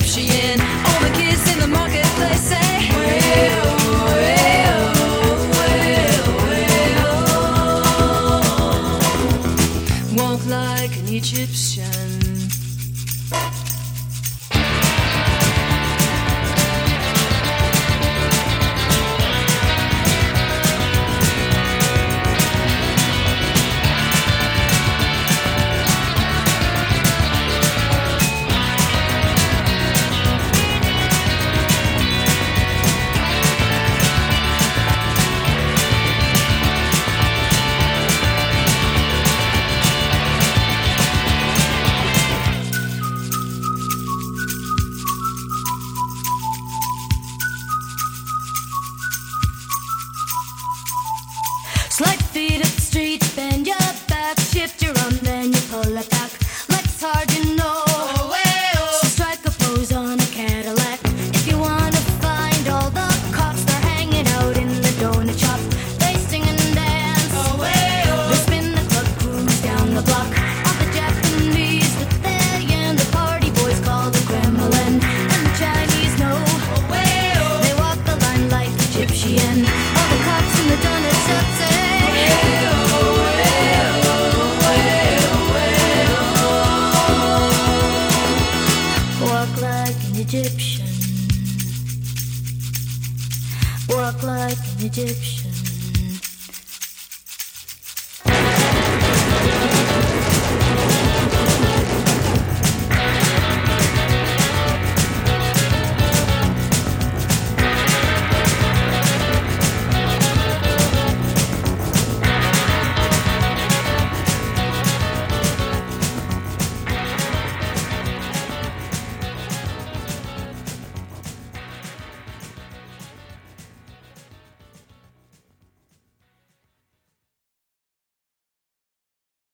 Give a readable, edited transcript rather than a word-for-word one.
Egyptian. All the kids in the marketplace say, well, well, well, well. Walk like an Egyptian. Slide feet up the street, bend your back, shift your arm, then you pull it back. Like it's hard, you know. So strike a pose on a Cadillac. If you wanna find all the cops, they're hanging out in the donut shop. They sing and dance. They spin the club, cruise down the block. All the Japanese with their yen, the party boys call the Kremlin, and the Chinese know. They walk the line like Egyptian. All the cops in the donut shop say, walk like an Egyptian. Walk like an Egyptian.